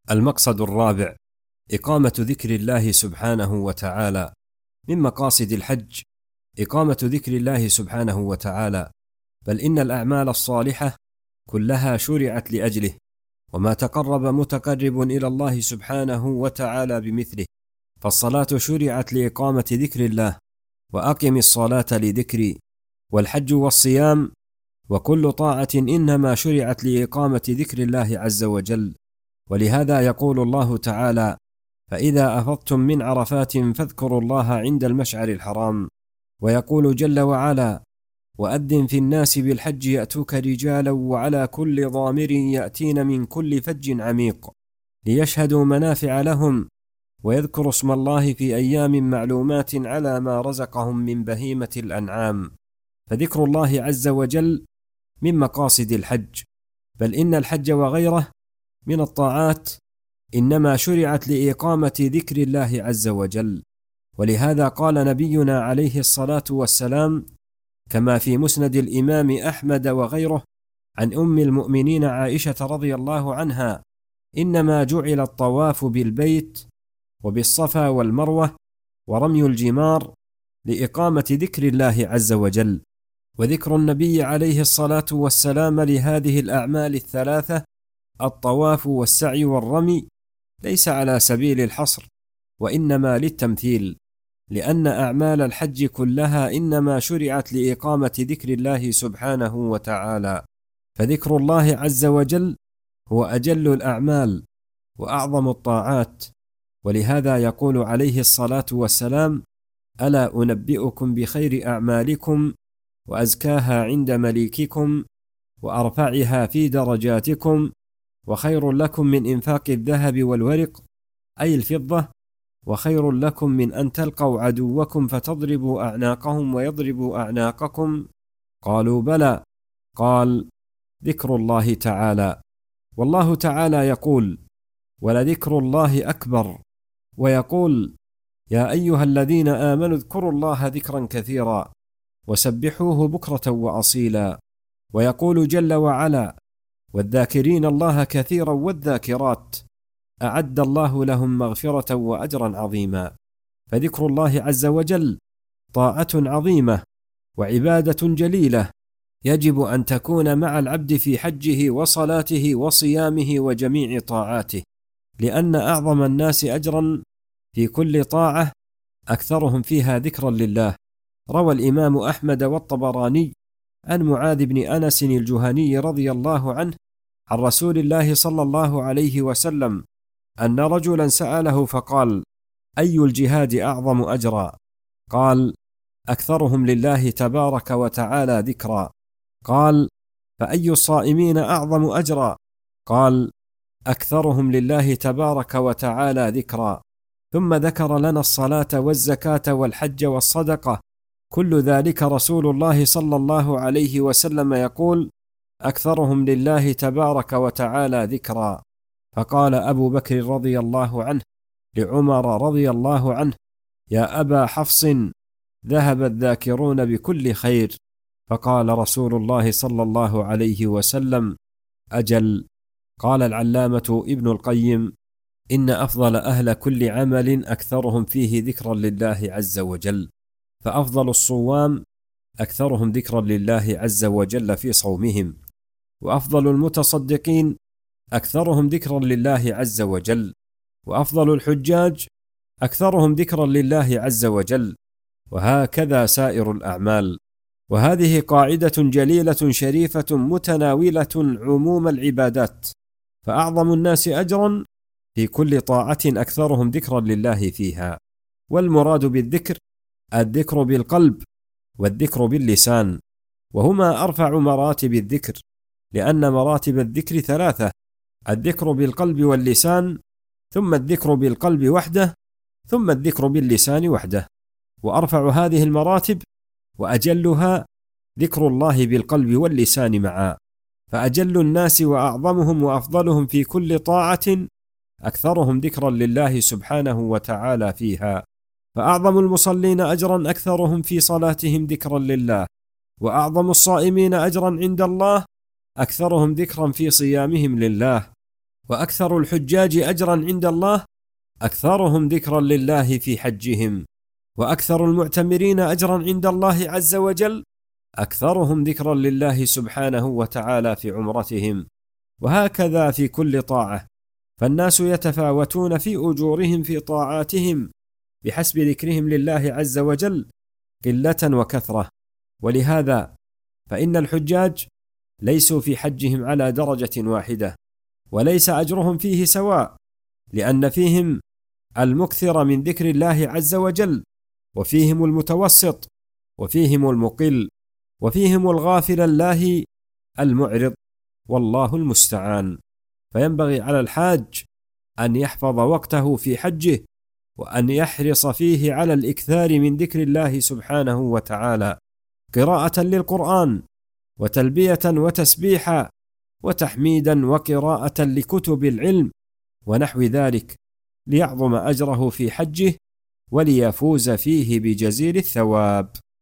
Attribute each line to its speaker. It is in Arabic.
Speaker 1: المقصد الرابع: إقامة ذكر الله سبحانه وتعالى. من مقاصد الحج إقامة ذكر الله سبحانه وتعالى، بل إن الأعمال الصالحة كلها شرعت لأجله، وما تقرب متقرب إلى الله سبحانه وتعالى بمثله. فالصلاة شرعت لإقامة ذكر الله، وأقم الصلاة لذكري، والحج والصيام وكل طاعة إنما شرعت لإقامة ذكر الله عز وجل. ولهذا يقول الله تعالى: فإذا أفضتم من عرفات فاذكروا الله عند المشعر الحرام. ويقول جل وعلا: وأذن في الناس بالحج يأتوك رجالا وعلى كل ضامر يأتين من كل فج عميق ليشهدوا منافع لهم ويذكروا اسم الله في أيام معلومات على ما رزقهم من بهيمة الأنعام. فذكر الله عز وجل من مقاصد الحج، بل إن الحج وغيره من الطاعات إنما شرعت لإقامة ذكر الله عز وجل. ولهذا قال نبينا عليه الصلاة والسلام كما في مسند الإمام أحمد وغيره عن أم المؤمنين عائشة رضي الله عنها: إنما جعل الطواف بالبيت وبالصفا والمروة ورمي الجمار لإقامة ذكر الله عز وجل. وذكر النبي عليه الصلاة والسلام لهذه الأعمال الثلاثة، الطواف والسعي والرمي، ليس على سبيل الحصر، وإنما للتمثيل، لأن أعمال الحج كلها إنما شرعت لإقامة ذكر الله سبحانه وتعالى. فذكر الله عز وجل هو أجل الأعمال وأعظم الطاعات. ولهذا يقول عليه الصلاة والسلام: ألا أنبئكم بخير أعمالكم وأزكاها عند مليككم وأرفعها في درجاتكم وخير لكم من إنفاق الذهب والورق، أي الفضة، وخير لكم من أن تلقوا عدوكم فتضربوا أعناقهم ويضربوا أعناقكم؟ قالوا: بلى. قال: ذكر الله تعالى. والله تعالى يقول: ولذكر الله أكبر. ويقول: يا أيها الذين آمنوا اذكروا الله ذكرا كثيرا وسبحوه بكرة وأصيلا. ويقول جل وعلا: والذاكرين الله كثيرا والذاكرات أعد الله لهم مغفرة وأجرا عظيما. فذكر الله عز وجل طاعة عظيمة وعبادة جليلة، يجب أن تكون مع العبد في حجه وصلاته وصيامه وجميع طاعاته، لأن أعظم الناس أجرا في كل طاعة أكثرهم فيها ذكرا لله. روى الإمام أحمد والطبراني عن معاذ بن أنس الجهني رضي الله عنه عن رسول الله صلى الله عليه وسلم أن رجلا سأله فقال: أي الجهاد أعظم أجرا؟ قال: أكثرهم لله تبارك وتعالى ذكرا. قال: فأي الصائمين أعظم أجرا؟ قال: أكثرهم لله تبارك وتعالى ذكرا. ثم ذكر لنا الصلاة والزكاة والحج والصدقة، كل ذلك رسول الله صلى الله عليه وسلم يقول: أكثرهم لله تبارك وتعالى ذكرا. فقال أبو بكر رضي الله عنه لعمر رضي الله عنه: يا أبا حفص، ذهب الذاكرون بكل خير. فقال رسول الله صلى الله عليه وسلم: أجل. قال العلامة ابن القيم: إن أفضل أهل كل عمل أكثرهم فيه ذكرا لله عز وجل، فأفضل الصوام أكثرهم ذكرا لله عز وجل في صومهم، وأفضل المتصدقين أكثرهم ذكرا لله عز وجل، وأفضل الحجاج أكثرهم ذكرا لله عز وجل، وهكذا سائر الأعمال. وهذه قاعدة جليلة شريفة متناولة عموم العبادات، فأعظم الناس أجرا في كل طاعة أكثرهم ذكرا لله فيها. والمراد بالذكر الذكر بالقلب والذكر باللسان، وهما أرفع مراتب الذكر، لأن مراتب الذكر ثلاثة: الذكر بالقلب واللسان، ثم الذكر بالقلب وحده، ثم الذكر باللسان وحده. وأرفع هذه المراتب وأجلها ذكر الله بالقلب واللسان معا، فأجل الناس وأعظمهم وأفضلهم في كل طاعة أكثرهم ذكرا لله سبحانه وتعالى فيها. فأعظم المصلين أجرا أكثرهم في صلاتهم ذكرا لله، وأعظم الصائمين أجرا عند الله أكثرهم ذكرا في صيامهم لله. وأكثر الحجاج أجرا عند الله أكثرهم ذكرا لله في حجهم، وأكثر المعتمرين أجرا عند الله عز وجل أكثرهم ذكرا لله سبحانه وتعالى في عمرتهم. وهكذا في كل طاعة، فالناس يتفاوتون في أجورهم في طاعاتهم بحسب ذكرهم لله عز وجل قلة وكثرة. ولهذا فإن الحجاج ليسوا في حجهم على درجة واحدة، وليس أجرهم فيه سواء، لأن فيهم المكثر من ذكر الله عز وجل، وفيهم المتوسط، وفيهم المقل، وفيهم الغافل الله المعرض، والله المستعان. فينبغي على الحاج أن يحفظ وقته في حجه، وأن يحرص فيه على الإكثار من ذكر الله سبحانه وتعالى، قراءة للقرآن، وتلبية وتسبيحا، وتحميدا، وقراءة لكتب العلم ونحو ذلك، ليعظم أجره في حجه وليفوز فيه بجزيل الثواب.